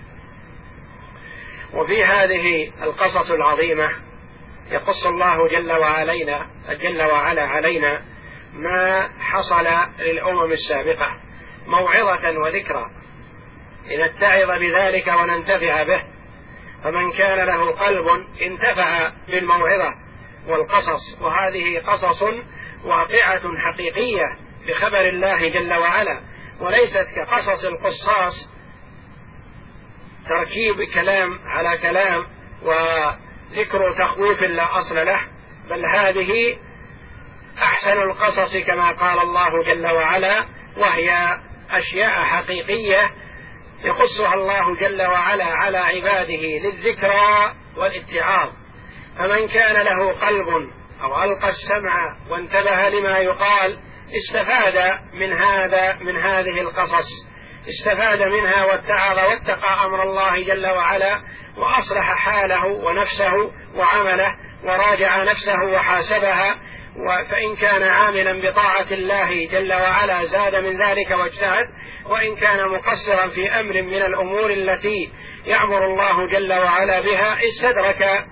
وفي هذه القصص العظيمة يقص الله جل وعلا علينا ما حصل للأمم السابقة موعظة وذكرى لنتعظ بذلك وننتفع به. فمن كان له قلب انتفع بالموعظة والقصص، وهذه قصص واقعة حقيقية بخبر الله جل وعلا، وليست كقصص القصاص تركيب كلام على كلام وذكر تخويف لا أصل له، بل هذه أحسن القصص كما قال الله جل وعلا، وهي أشياء حقيقية يقصها الله جل وعلا على عباده للذكرى والاتعاظ. فمن كان له قلب أو ألقى السمع وانتبه لما يقال استفاد من هذه القصص، استفاد منها واتعظ واتقى أمر الله جل وعلا وأصلح حاله ونفسه وعمله وراجع نفسه وحاسبها. فإن كان عاملا بطاعة الله جل وعلا زاد من ذلك واجتهد، وإن كان مقصرا في أمر من الأمور التي يأمر الله جل وعلا بها استدرك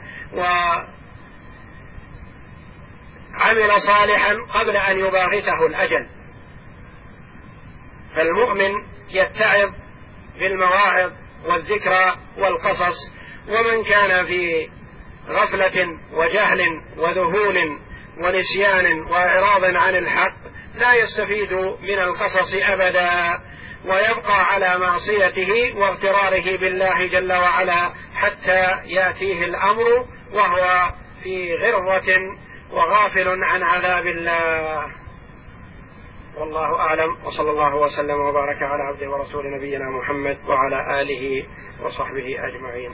وعمل صالحا قبل أن يباغته الأجل. فالمؤمن يتعظ بالمواعظ والذكرى والقصص، ومن كان في غفلة وجهل وذهول ونسيان وإعراض عن الحق لا يستفيد من القصص أبدا، ويبقى على معصيته واغتراره بالله جل وعلا حتى يأتيه الأمر وهو في غرة وغافل عن عذاب الله. والله أعلم، وصلى الله وسلم وبارك على عبده ورسول نبينا محمد وعلى آله وصحبه أجمعين.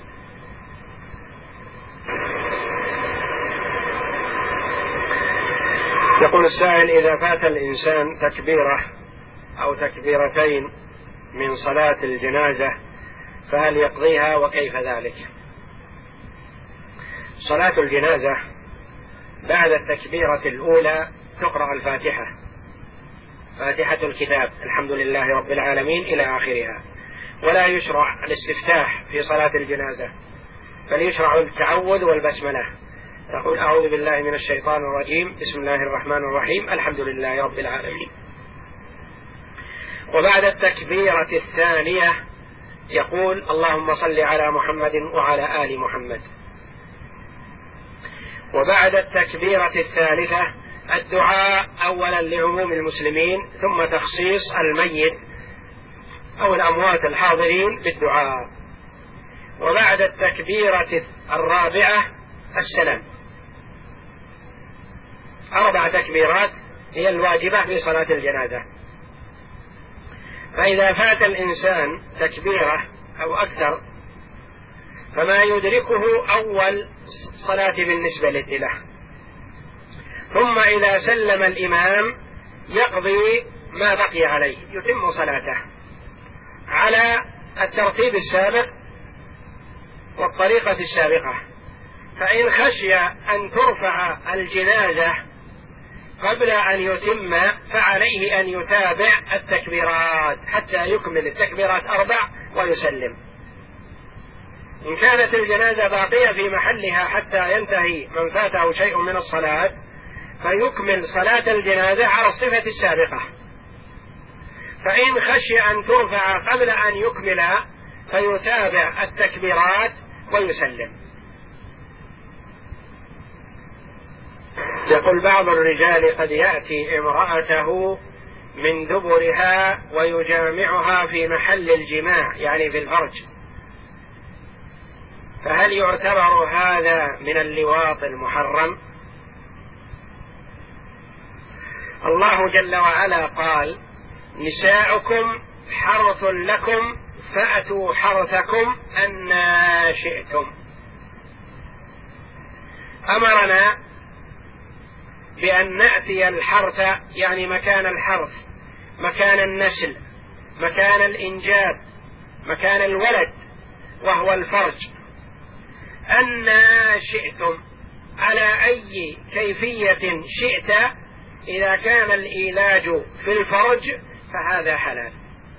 يقول السائل: إذا فات الإنسان تكبيرة أو تكبيرتين من صلاة الجنازة فهل يقضيها وكيف ذلك؟ صلاة الجنازة بعد التكبيرة الأولى تقرأ الفاتحة، فاتحة الكتاب الحمد لله رب العالمين إلى آخرها، ولا يشرع الاستفتاح في صلاة الجنازة، بل يشرع التعوذ والبسملة. تقول: أعوذ بالله من الشيطان الرجيم، بسم الله الرحمن الرحيم، الحمد لله رب العالمين. وبعد التكبيرة الثانية يقول: اللهم صل على محمد وعلى آل محمد. وبعد التكبيرة الثالثة الدعاء أولا لعموم المسلمين، ثم تخصيص الميت أو الأموات الحاضرين بالدعاء. وبعد التكبيرة الرابعة السلام. 4 تكبيرات هي الواجبة في صلاة الجنازة. فإذا فات الإنسان تكبيرة أو أكثر فما يدركه أول صلاة بالنسبة له، ثم إذا سلم الإمام يقضي ما بقي عليه، يتم صلاته على الترتيب السابق والطريقة السابقة. فإن خشي أن ترفع الجنازة قبل أن يتم فعليه أن يتابع التكبيرات حتى يكمل التكبيرات 4 ويسلم. إن كانت الجنازة باقية في محلها حتى ينتهي من فاته شيء من الصلاة فيكمل صلاة الجنازة على الصفة السابقة. فإن خشي أن ترفع قبل أن يكمل فيتابع التكبيرات ويسلم. يقول: بعض الرجال قد يأتي امرأته من دبرها ويجامعها في محل الجماع، يعني في الفرج، فهل يعتبر هذا من اللواط المحرم؟ الله جل وعلا قال: نساؤكم حرث لكم فأتوا حرثكم أنى شئتم. أمرنا بأن نأتي الحرث، يعني مكان الحرث، مكان النسل، مكان الإنجاب، مكان الولد، وهو الفرج، أنى شئتم، على أي كيفية شئت. إذا كان الإيلاج في الفرج فهذا حلال،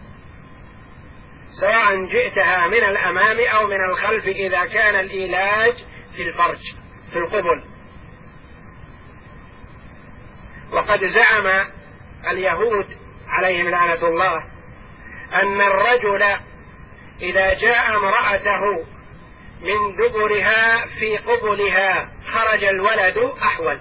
سواء جئتها من الأمام أو من الخلف، إذا كان الإيلاج في الفرج في القبل. وقد زعم اليهود عليهم لعنة الله أن الرجل إذا جاء امرأته من دبرها في قبلها خرج الولد أحول،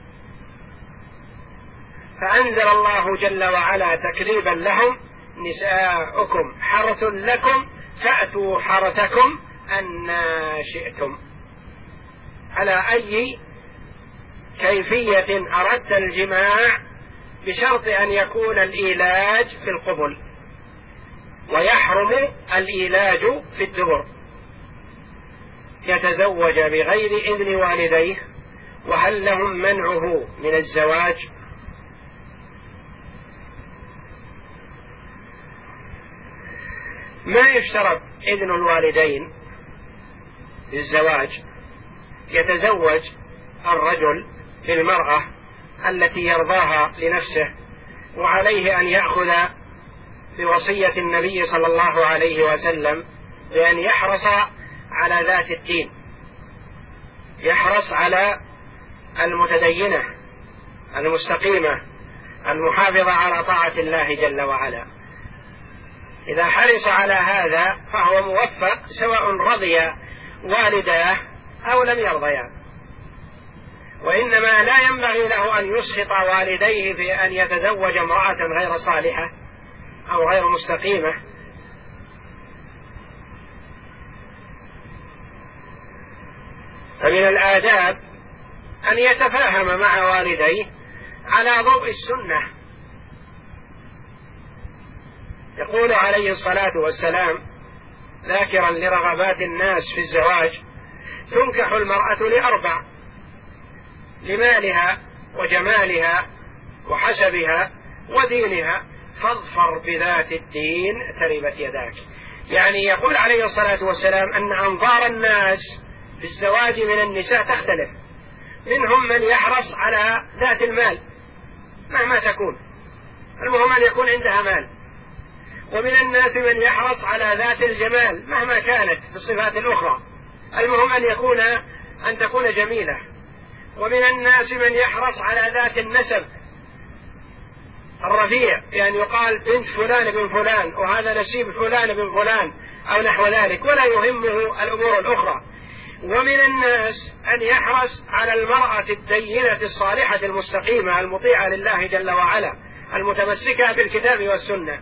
فأنزل الله جل وعلا تكذيبا لهم: نساؤكم حرث لكم فأتوا حرثكم أنى شئتم. على أي كيفية أردت الجماع، بشرط أن يكون الإيلاج في القبل، ويحرم الإيلاج في الدبر. يتزوج بغير إذن والديه، وهل لهم منعه من الزواج؟ ما يشترط إذن الوالدين للزواج. يتزوج الرجل بالمرأة التي يرضاها لنفسه، وعليه أن يأخذ بوصية النبي صلى الله عليه وسلم بأن يحرص على ذات الدين، يحرص على المتدينة المستقيمة المحافظة على طاعة الله جل وعلا. إذا حرص على هذا فهو موفق، سواء رضي والداه أو لم يرضيا. وإنما لا ينبغي له أن يسخط والديه في أن يتزوج امرأة غير صالحة، أو غير مستقيمة. فمن الآداب أن يتفاهم مع والديه على ضوء السنة. يقول عليه الصلاة والسلام ذاكرا لرغبات الناس في الزواج: تنكح المرأة لأربع: لمالها وجمالها وحسبها ودينها، فاظفر بذات الدين تربت يداك. يعني يقول عليه الصلاة والسلام أن أنظار الناس في الزواج من النساء تختلف، منهم من يحرص على ذات المال مهما تكون، المهم أن يكون عندها مال، ومن الناس من يحرص على ذات الجمال مهما كانت في الصفات الأخرى، المهم أن تكون جميلة، ومن الناس من يحرص على ذات النسب الرفيع، يعني يقال بنت فلان بن فلان، وهذا نسيب فلان بن فلان أو نحو ذلك، ولا يهمه الأمور الأخرى. ومن الناس أن يحرص على المرأة الدينة الصالحة المستقيمة المطيعة لله جل وعلا المتمسكة بالكتاب والسنة.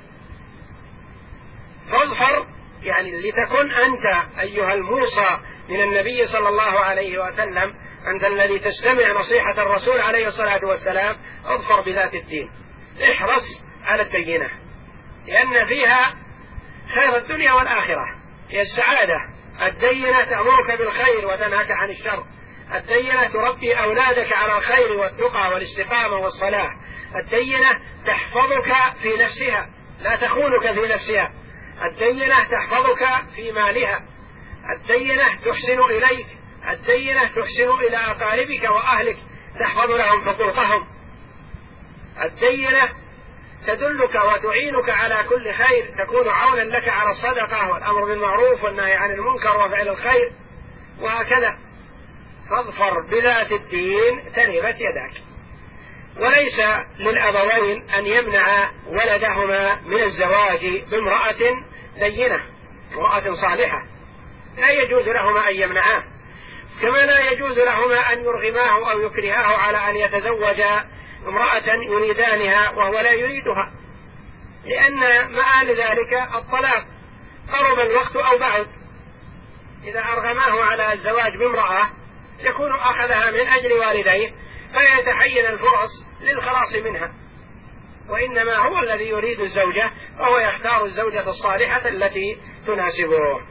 فاظفر يعني لتكن أنت أيها الموصى من النبي صلى الله عليه وسلم، أنت الذي تستمع نصيحة الرسول عليه الصلاة والسلام، اظفر بذات الدين، احرص على الدينة، لأن فيها خير الدنيا والآخرة، هي السعادة. الدينة تأمرك بالخير وتنهاك عن الشر، الدينة تربي أولادك على الخير والتقى والاستقامة والصلاح، الدينة تحفظك في نفسها لا تخونك في نفسها، الدينة تحفظك في مالها، الدينة تحسن إليك، الدينة تحسن إلى أقاربك وأهلك، تحفظ لهم حقوقهم، الدينة تدلك وتعينك على كل خير، تكون عونا لك على الصدقة والأمر بالمعروف والنهي عن المنكر وفعل الخير، وهكذا. فاظفر بذات الدين تربت يداك. وليس للأبوين أن يمنع ولدهما من الزواج بامرأة دينة، امرأة صالحة، لا يجوز لهما أن يمنعاه، كما لا يجوز لهما أن يرغماه أو يكرهاه على أن يتزوج امرأة يريدانها وهو لا يريدها، لأن مآل ذلك الطلاق، قرب الوقت أو بعد. إذا أرغماه على الزواج بامرأة يكون أخذها من أجل والديه، فيتحين الفرص للخلاص منها، وإنما هو الذي يريد الزوجة، وهو يختار الزوجة الصالحة التي تناسبه.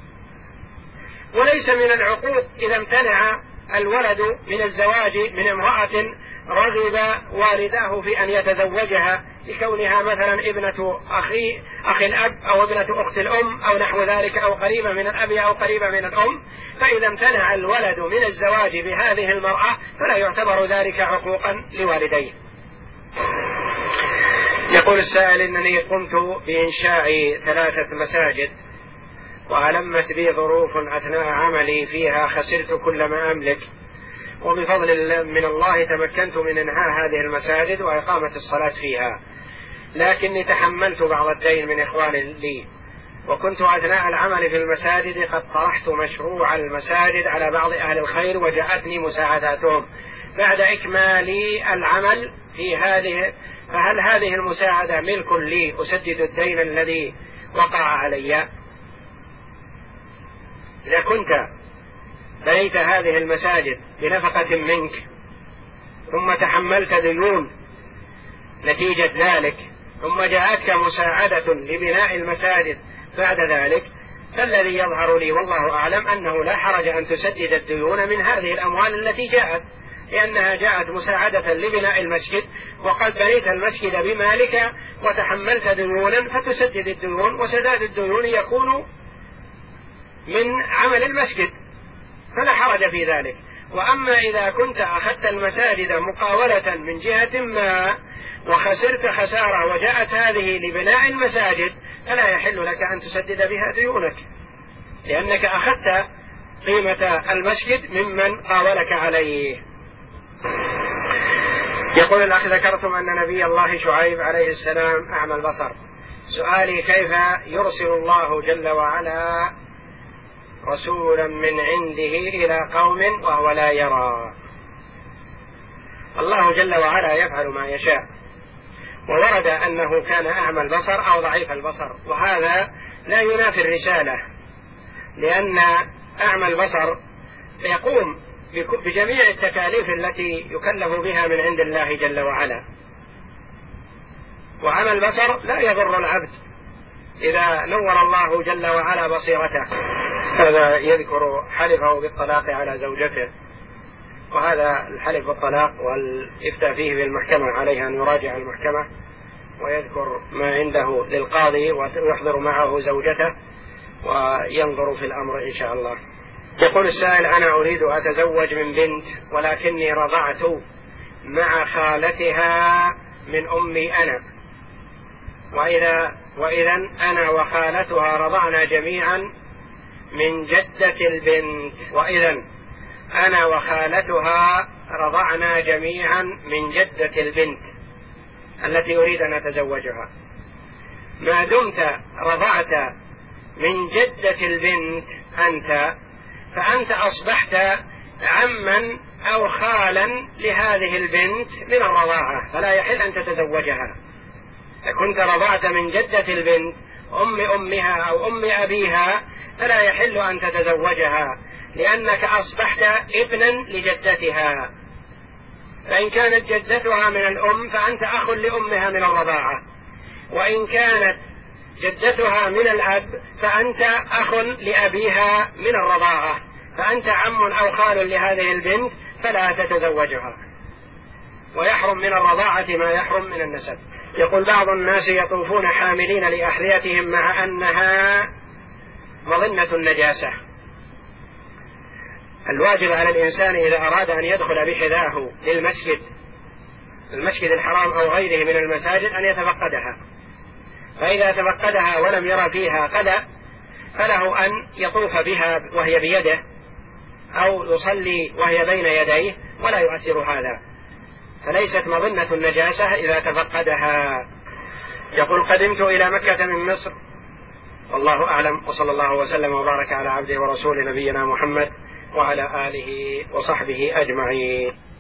وليس من العقوق إذا امتنع الولد من الزواج من امرأة رغب والداه في أن يتزوجها لكونها مثلا ابنة أخ الأب أو ابنة أخت الأم أو نحو ذلك، أو قريبة من الأب أو قريبة من الأم، فإذا امتنع الولد من الزواج بهذه المرأة فلا يعتبر ذلك عقوقا لوالديه. يقول السائل: إنني قمت بإنشاء 3 مساجد، وألمت بي ظروف أثناء عملي فيها، خسرت كل ما أملك، وبفضل من الله تمكنت من إنهاء هذه المساجد وإقامة الصلاة فيها، لكني تحملت بعض الدين من إخوان لي، وكنت أثناء العمل في المساجد قد طرحت مشروع المساجد على بعض أهل الخير وجاءتني مساعداتهم بعد إكمال العمل في هذه، فهل هذه المساعدة ملك لي أسدد الدين الذي وقع علي؟ إذا كنت بنيت هذه المساجد بنفقة منك ثم تحملت ديون نتيجة ذلك، ثم جاءتك مساعدة لبناء المساجد بعد ذلك، فالذي يظهر لي والله أعلم أنه لا حرج أن تسدد الديون من هذه الأموال التي جاءت، لأنها جاءت مساعدة لبناء المسجد، وقد بنيت المسجد بمالك وتحملت ديونا فتسدد الديون، وسداد الديون يكون من عمل المسجد فلا حرج في ذلك. وأما إذا كنت أخذت المساجد مقاولة من جهة ما وخسرت خسارة وجاءت هذه لبناء المساجد، فلا يحل لك أن تسدد بها ديونك، لأنك أخذت قيمة المسجد ممن قاولك عليه. يقول الأخ: ذكرتم أن نبي الله شعيب عليه السلام أعمى البصر، سؤالي: كيف يرسل الله جل وعلا رسولا من عنده إلى قوم وهو لا يرى؟ الله جل وعلا يفعل ما يشاء، وورد أنه كان أعمى البصر أو ضعيف البصر، وهذا لا ينافي الرسالة، لأن أعمى البصر يقوم بجميع التكاليف التي يكلف بها من عند الله جل وعلا، وعمى البصر لا يضر العبد إذا نور الله جل وعلا بصيرته. هذا يذكر حلفه بالطلاق على زوجته، وهذا الحلف بالطلاق والإفتاء فيه بالمحكمة عليه أن يراجع المحكمة ويذكر ما عنده للقاضي ويحضر معه زوجته وينظر في الأمر إن شاء الله. يقول السائل: أنا أريد أتزوج من بنت ولكني رضعت مع خالتها من أمي أنا، وإذا أنا وخالتها رضعنا جميعا من جدة البنت، وإذا أنا وخالتها رضعنا جميعا من جدة البنت التي أريد أن أتزوجها. ما دمت رضعت من جدة البنت فأنت أصبحت عما أو خالا لهذه البنت من الرضاعة، فلا يحل أن تتزوجها. كنت رضعت من جدة البنت أم أمها أو أم أبيها فلا يحل أن تتزوجها، لأنك أصبحت ابنا لجدتها. فإن كانت جدتها من الأم فأنت أخ لأمها من الرضاعة، وإن كانت جدتها من الأب فأنت أخ لأبيها من الرضاعة، فأنت عم أو خال لهذه البنت فلا تتزوجها، ويحرم من الرضاعة ما يحرم من النسب. يقول: بعض الناس يطوفون حاملين لأحذيتهم مع أنها مظنة النجاسة. الواجب على الإنسان إذا أراد أن يدخل بحذاه للمسجد الحرام أو غيره من المساجد أن يتفقدها، فإذا تفقدها ولم يرى فيها قدأ فله أن يطوف بها وهي بيده أو يصلي وهي بين يديه ولا يؤثر هذا، فليست مظنة النجاسة إذا تفقدها. يقول: قدمت إلى مكة من مصر والله أعلم، وصلى الله وسلم وبارك على عبده ورسوله نبينا محمد وعلى آله وصحبه أجمعين.